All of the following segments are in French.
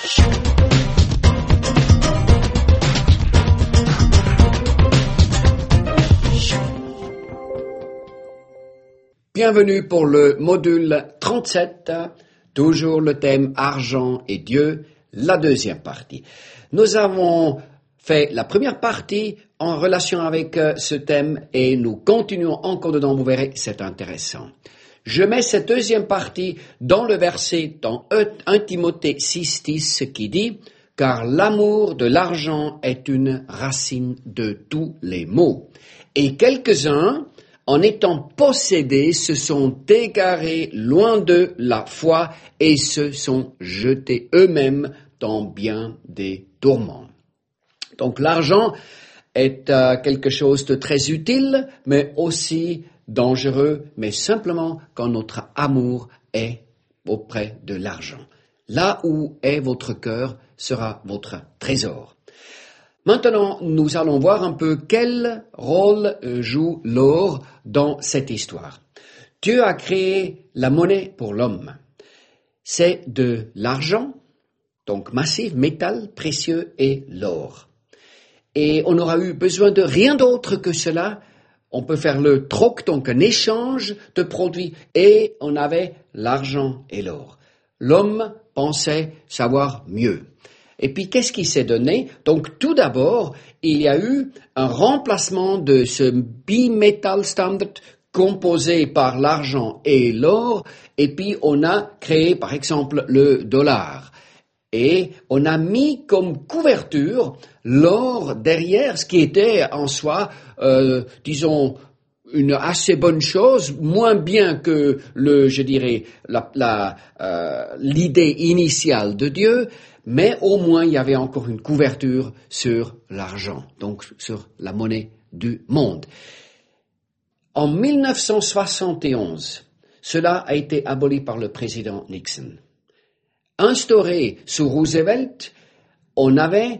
Bienvenue pour le module 37, toujours le thème argent et Dieu, la deuxième partie. Nous avons fait la première partie en relation avec ce thème et nous continuons encore dedans, vous verrez, c'est intéressant. Je mets cette deuxième partie dans le verset dans 1 Timothée 6,10 qui dit « Car l'amour de l'argent est une racine de tous les maux. » Et quelques-uns, en étant possédés, se sont égarés loin de la foi et se sont jetés eux-mêmes dans bien des tourments. Donc l'argent est quelque chose de très utile, mais aussi dangereux, mais simplement quand notre amour est auprès de l'argent. Là où est votre cœur sera votre trésor. Maintenant, nous allons voir un peu quel rôle joue l'or dans cette histoire. Dieu a créé la monnaie pour l'homme. C'est de l'argent, donc massif, métal, précieux et l'or. Et on aura eu besoin de rien d'autre que cela. On peut faire le troc, donc un échange de produits, et on avait l'argent et l'or. L'homme pensait savoir mieux. Et puis, qu'est-ce qui s'est donné? Donc, tout d'abord, il y a eu un remplacement de ce bimetal standard composé par l'argent et l'or, et puis on a créé, par exemple, le dollar. Et on a mis comme couverture l'or derrière, ce qui était en soi, disons, une assez bonne chose, moins bien que l'idée initiale de Dieu, mais au moins il y avait encore une couverture sur l'argent, donc sur la monnaie du monde. En 1971, cela a été aboli par le président Nixon. Instauré sous Roosevelt, on avait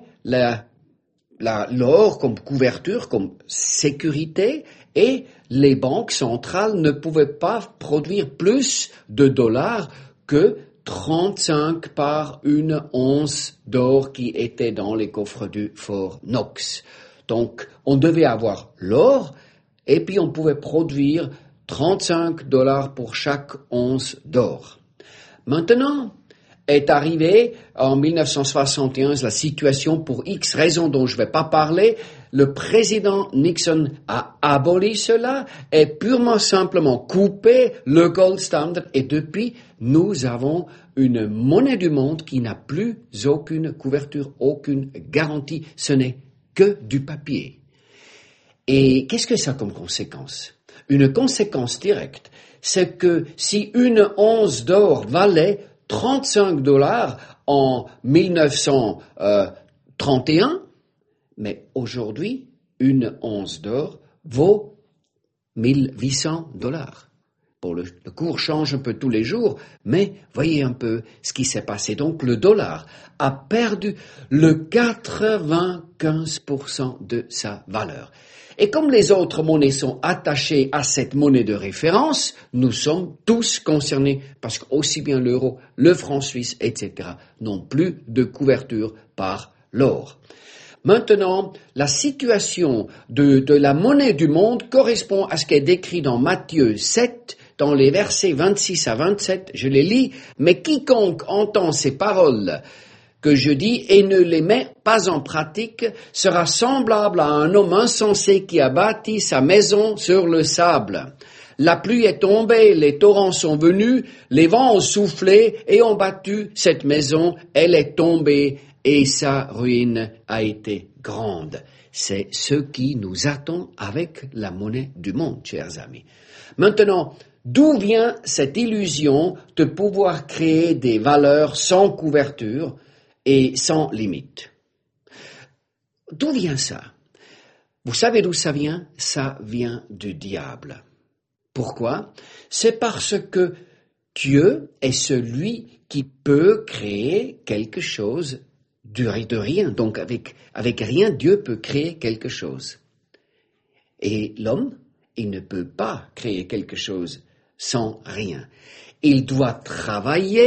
l'or comme couverture, comme sécurité, et les banques centrales ne pouvaient pas produire plus de dollars que 35 par une once d'or qui était dans les coffres du Fort Knox. Donc, on devait avoir l'or, et puis on pouvait produire 35 dollars pour chaque once d'or. Maintenant, est arrivée en 1971 la situation pour X raisons dont je ne vais pas parler. Le président Nixon a aboli cela et purement simplement coupé le gold standard et depuis nous avons une monnaie du monde qui n'a plus aucune couverture, aucune garantie. Ce n'est que du papier. Et qu'est-ce que ça a comme conséquence? Une conséquence directe, c'est que si une once d'or valait 35 dollars en 1931, mais aujourd'hui, une once d'or vaut 1800 dollars. Bon, le cours change un peu tous les jours, mais voyez un peu ce qui s'est passé. Donc, le dollar a perdu le 95% de sa valeur. Et comme les autres monnaies sont attachées à cette monnaie de référence, nous sommes tous concernés parce qu'aussi bien l'euro, le franc suisse, etc. n'ont plus de couverture par l'or. Maintenant, la situation de la monnaie du monde correspond à ce qui est décrit dans Matthieu 7, dans les versets 26 à 27. Je les lis, mais quiconque entend ces paroles que je dis et ne les met pas en pratique sera semblable à un homme insensé qui a bâti sa maison sur le sable. La pluie est tombée, les torrents sont venus, les vents ont soufflé et ont battu cette maison, elle est tombée et sa ruine a été grande. C'est ce qui nous attend avec la monnaie du monde, chers amis. Maintenant, d'où vient cette illusion de pouvoir créer des valeurs sans couverture et sans limite? D'où vient ça? Vous savez d'où ça vient? Ça vient du diable. Pourquoi? C'est parce que Dieu est celui qui peut créer quelque chose de rien. Donc avec rien, Dieu peut créer quelque chose. Et l'homme, il ne peut pas créer quelque chose sans rien. Il doit travailler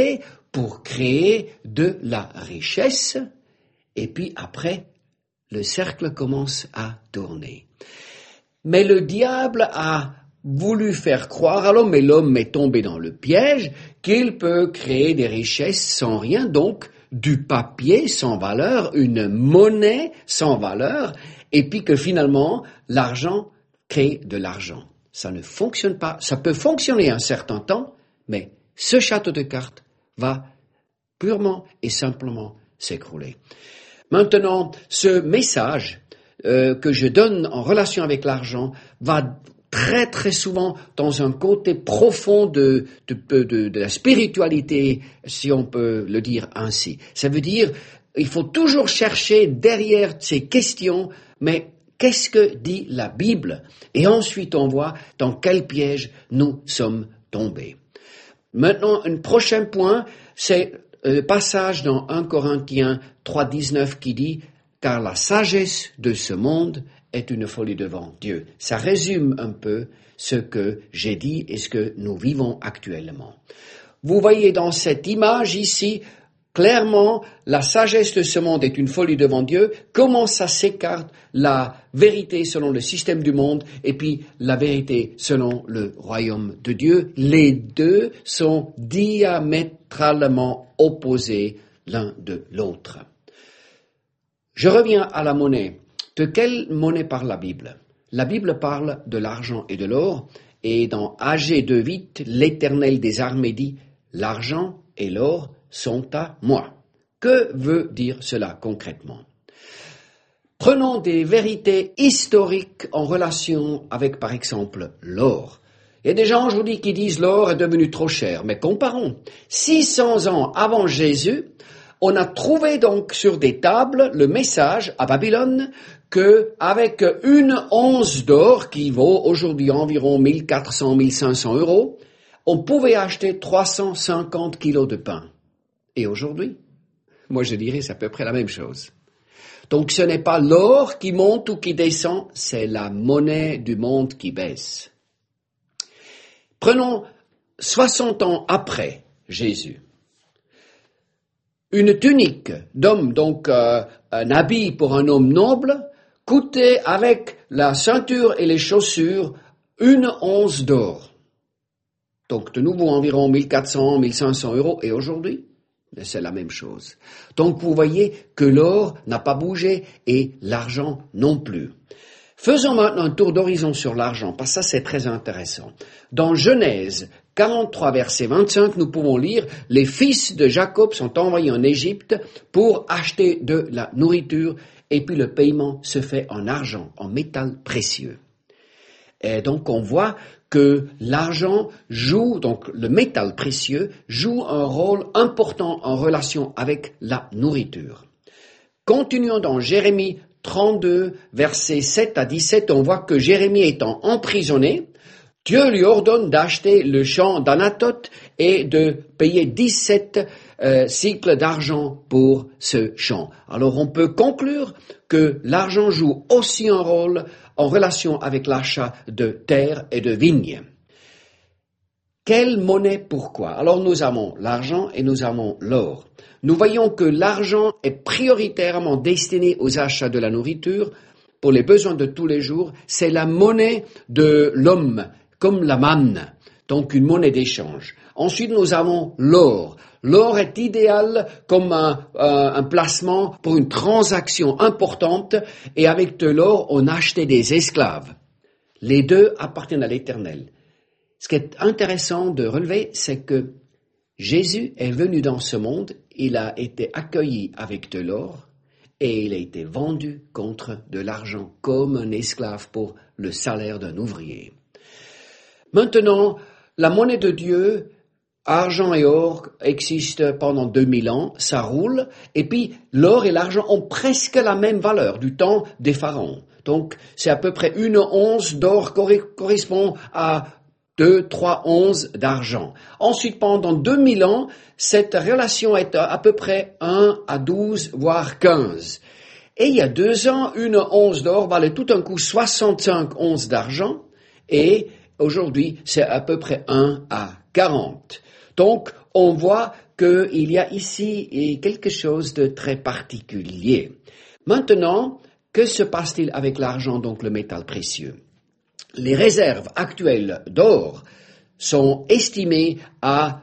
pour créer de la richesse, et puis après, le cercle commence à tourner. Mais le diable a voulu faire croire à l'homme, et l'homme est tombé dans le piège, qu'il peut créer des richesses sans rien, donc du papier sans valeur, une monnaie sans valeur, et puis que finalement, l'argent crée de l'argent. Ça ne fonctionne pas, ça peut fonctionner un certain temps, mais ce château de cartes va purement et simplement s'écrouler. Maintenant, ce message que je donne en relation avec l'argent va très très souvent dans un côté profond de la spiritualité, si on peut le dire ainsi. Ça veut dire, il faut toujours chercher derrière ces questions, mais qu'est-ce que dit la Bible? Et ensuite on voit dans quel piège nous sommes tombés. Maintenant, un prochain point, c'est le passage dans 1 Corinthiens 3,19 qui dit « Car la sagesse de ce monde est une folie devant Dieu ». Ça résume un peu ce que j'ai dit et ce que nous vivons actuellement. Vous voyez dans cette image ici, clairement, la sagesse de ce monde est une folie devant Dieu. Comment ça s'écarte la vérité selon le système du monde et puis la vérité selon le royaume de Dieu? Les deux sont diamétralement opposés l'un de l'autre. Je reviens à la monnaie. De quelle monnaie parle la Bible? La Bible parle de l'argent et de l'or, et dans Agé 2,8, l'Éternel des armées dit « L'argent et l'or sont à moi ». Que veut dire cela concrètement? Prenons des vérités historiques en relation avec, par exemple, l'or. Il y a des gens aujourd'hui qui disent l'or est devenu trop cher, mais comparons. 600 ans avant Jésus, on a trouvé donc sur des tables le message à Babylone que avec une once d'or qui vaut aujourd'hui environ 1400-1500 euros, on pouvait acheter 350 kilos de pain. Et aujourd'hui, moi je dirais c'est à peu près la même chose. Donc ce n'est pas l'or qui monte ou qui descend, c'est la monnaie du monde qui baisse. Prenons 60 ans après Jésus. Une tunique d'homme, donc un habit pour un homme noble, coûtait avec la ceinture et les chaussures une once d'or. Donc de nouveau environ 1400-1500 euros. Et aujourd'hui, c'est la même chose. Donc vous voyez que l'or n'a pas bougé et l'argent non plus. Faisons maintenant un tour d'horizon sur l'argent, parce que ça c'est très intéressant. Dans Genèse 43, verset 25, nous pouvons lire « Les fils de Jacob sont envoyés en Égypte pour acheter de la nourriture, et puis le paiement se fait en argent, en métal précieux. » Et donc on voit que l'argent joue, donc le métal précieux, joue un rôle important en relation avec la nourriture. Continuons dans Jérémie 32, versets 7 à 17, on voit que Jérémie étant emprisonné, Dieu lui ordonne d'acheter le champ d'Anatoth et de payer 17 cycles d'argent pour ce champ. Alors on peut conclure que l'argent joue aussi un rôle en relation avec l'achat de terres et de vignes. Quelle monnaie, pourquoi? Alors nous avons l'argent et nous avons l'or. Nous voyons que l'argent est prioritairement destiné aux achats de la nourriture pour les besoins de tous les jours. C'est la monnaie de l'homme, comme la manne, donc une monnaie d'échange. Ensuite, nous avons l'or. L'or est idéal comme un placement pour une transaction importante, et avec de l'or, on achetait des esclaves. Les deux appartiennent à l'Éternel. Ce qui est intéressant de relever, c'est que Jésus est venu dans ce monde, il a été accueilli avec de l'or et il a été vendu contre de l'argent comme un esclave pour le salaire d'un ouvrier. Maintenant, la monnaie de Dieu, argent et or, existe pendant 2000 ans, ça roule, et puis l'or et l'argent ont presque la même valeur du temps des pharaons. Donc, c'est à peu près une once d'or correspond à 2-3 onces d'argent. Ensuite, pendant 2000 ans, cette relation est à peu près 1 à 12, voire 15. Et il y a 2 ans, une once d'or valait tout un coup 65 onces d'argent, et aujourd'hui, c'est à peu près 1 à 40. Donc, on voit qu'il y a ici quelque chose de très particulier. Maintenant, que se passe-t-il avec l'argent, donc le métal précieux? Les réserves actuelles d'or sont estimées à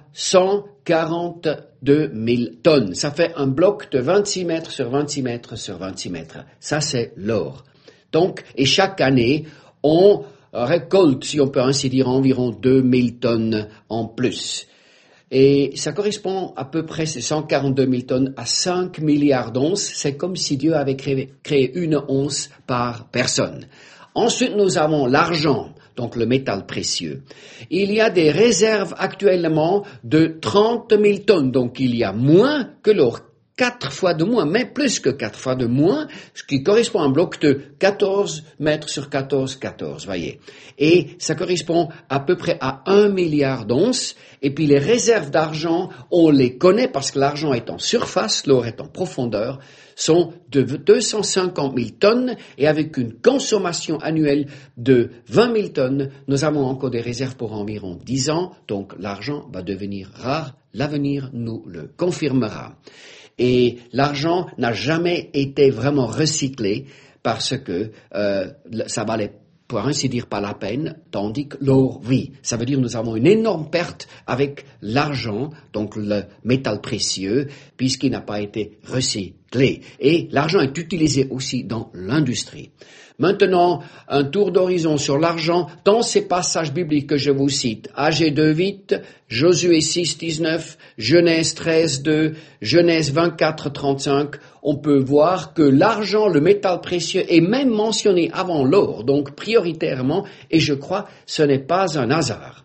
142 000 tonnes. Ça fait un bloc de 26 mètres sur 26 mètres sur 26 mètres. Ça, c'est l'or. Donc, et chaque année, on récolte, si on peut ainsi dire, environ 2000 tonnes en plus. Et ça correspond à peu près, ces 142 000 tonnes, à 5 milliards d'onces. C'est comme si Dieu avait créé une once par personne. Ensuite, nous avons l'argent, donc le métal précieux. Il y a des réserves actuellement de 30 000 tonnes, donc il y a moins que l'or. 4 fois de moins, mais plus que 4 fois de moins, ce qui correspond à un bloc de 14 mètres sur 14, voyez. Et ça correspond à peu près à 1 milliard d'onces. Et puis les réserves d'argent, on les connaît parce que l'argent est en surface, l'or est en profondeur, sont de 250 000 tonnes et avec une consommation annuelle de 20 000 tonnes, nous avons encore des réserves pour environ 10 ans, donc l'argent va devenir rare, l'avenir nous le confirmera. Et l'argent n'a jamais été vraiment recyclé parce que ça valait, pour ainsi dire, pas la peine, tandis que l'or, oui. Ça veut dire que nous avons une énorme perte avec l'argent, donc le métal précieux, puisqu'il n'a pas été recyclé. Et l'argent est utilisé aussi dans l'industrie. Maintenant, un tour d'horizon sur l'argent dans ces passages bibliques que je vous cite. Agé 2:8, Josué 6:19, Genèse 13:2, Genèse 24:35. On peut voir que l'argent, le métal précieux, est même mentionné avant l'or, donc prioritairement, et je crois ce n'est pas un hasard.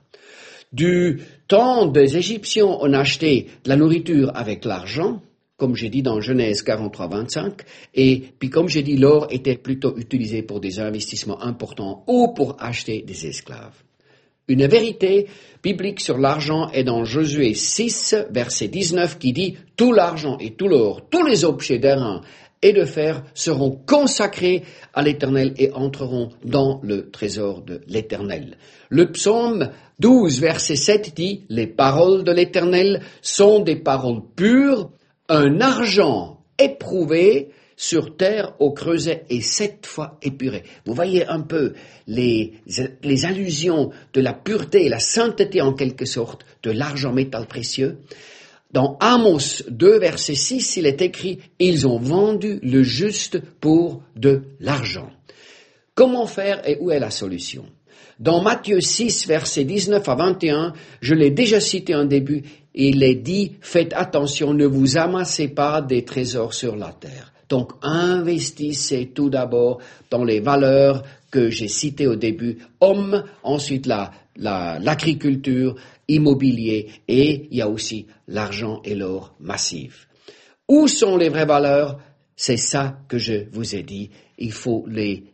Du temps des Égyptiens, on achetait de la nourriture avec l'argent, comme j'ai dit dans Genèse 43:25, et puis comme j'ai dit, l'or était plutôt utilisé pour des investissements importants ou pour acheter des esclaves. Une vérité biblique sur l'argent est dans Josué 6, verset 19, qui dit « Tout l'argent et tout l'or, tous les objets d'airain et de fer seront consacrés à l'Éternel et entreront dans le trésor de l'Éternel. » Le psaume 12, verset 7 dit « Les paroles de l'Éternel sont des paroles pures, un argent éprouvé sur terre au creuset et 7 fois épuré. » Vous voyez un peu les allusions de la pureté et la sainteté en quelque sorte de l'argent métal précieux. Dans Amos 2, verset 6, il est écrit « Ils ont vendu le juste pour de l'argent. » Comment faire et où est la solution? Dans Matthieu 6, verset 19 à 21, je l'ai déjà cité en début, il est dit « Faites attention, ne vous amassez pas des trésors sur la terre. » Donc investissez tout d'abord dans les valeurs que j'ai citées au début, hommes, ensuite l'agriculture, immobilier, et il y a aussi l'argent et l'or massif. Où sont les vraies valeurs? C'est ça que je vous ai dit. Il faut les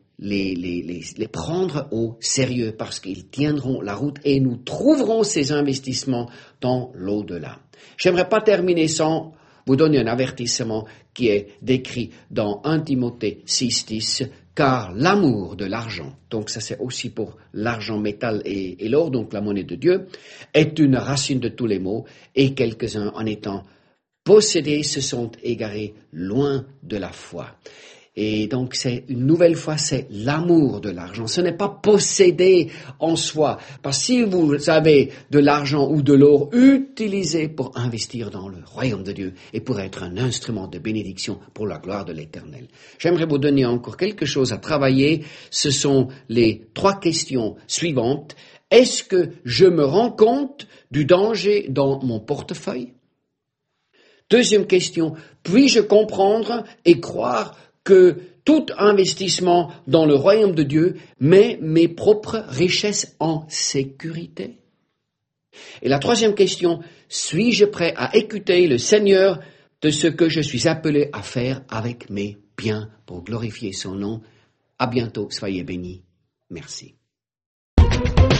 prendre au sérieux parce qu'ils tiendront la route et nous trouverons ces investissements dans l'au-delà. J'aimerais pas terminer sans vous donner un avertissement qui est décrit dans 1 Timothée 6:10, car l'amour de l'argent, donc ça c'est aussi pour l'argent, métal et l'or, donc la monnaie de Dieu, est une racine de tous les maux, et quelques-uns en étant possédés se sont égarés loin de la foi. Et donc, c'est une nouvelle fois, c'est l'amour de l'argent. Ce n'est pas posséder en soi. Parce que si vous avez de l'argent ou de l'or, utilisez pour investir dans le royaume de Dieu et pour être un instrument de bénédiction pour la gloire de l'Éternel. J'aimerais vous donner encore quelque chose à travailler. Ce sont les 3 questions suivantes. Est-ce que je me rends compte du danger dans mon portefeuille? Deuxième question. Puis-je comprendre et croire que tout investissement dans le royaume de Dieu met mes propres richesses en sécurité? Et la troisième question, suis-je prêt à écouter le Seigneur de ce que je suis appelé à faire avec mes biens pour glorifier son nom? À bientôt, soyez bénis. Merci.